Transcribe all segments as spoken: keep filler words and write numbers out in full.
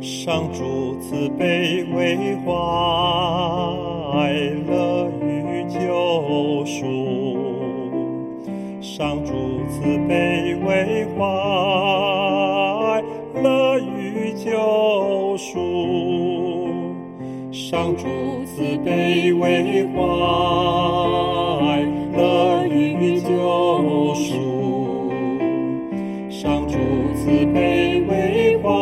上主慈悲为怀，乐于救赎。上主慈悲为怀，乐于救赎。上主慈悲为怀，乐于救赎。上主慈悲为怀，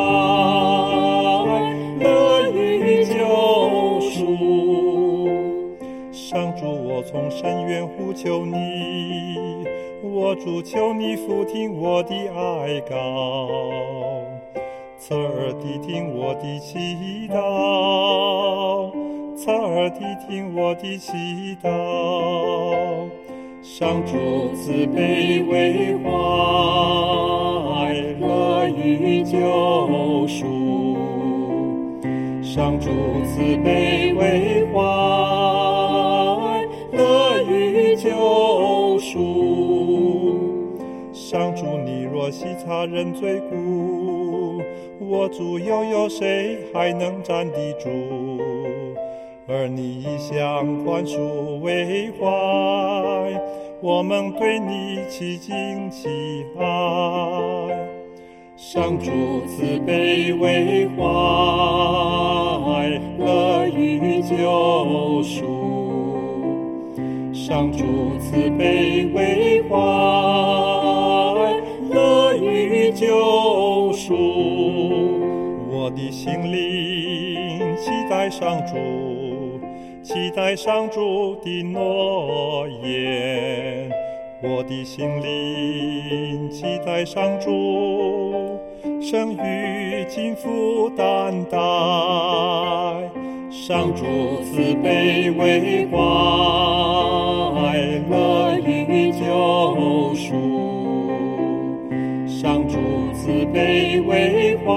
乐于救赎。上主，我从深渊呼求你，我主，求你俯听我的哀告，侧耳谛听我的祈祷，侧耳谛听我的祈祷。上主慈悲为怀，乐于救赎。上主慈悲为怀，乐于救赎。上主，你若细察人罪过，我主又有谁还能站得住？而你一向宽恕为怀，我们对你齐敬齐爱。上主慈悲为怀，乐于救赎。上主慈悲为怀，乐于救赎。我的心灵期待上主，期待上主的诺言。我的心灵期待上主，生育尽负担待。上主慈悲为怀，乐于救赎。上主慈悲为怀，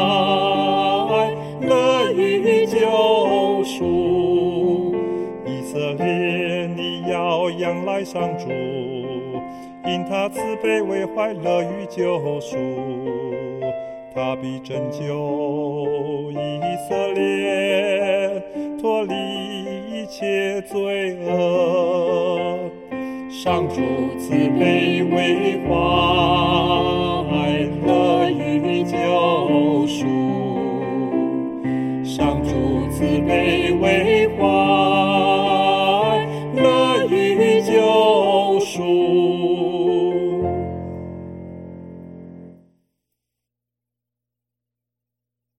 乐于救赎。以色列，你要仰赖上主，因他慈悲为怀，乐于救赎。他必拯救以色列，脱离一切罪恶。上主慈悲为怀，乐于救赎。上主慈悲为怀，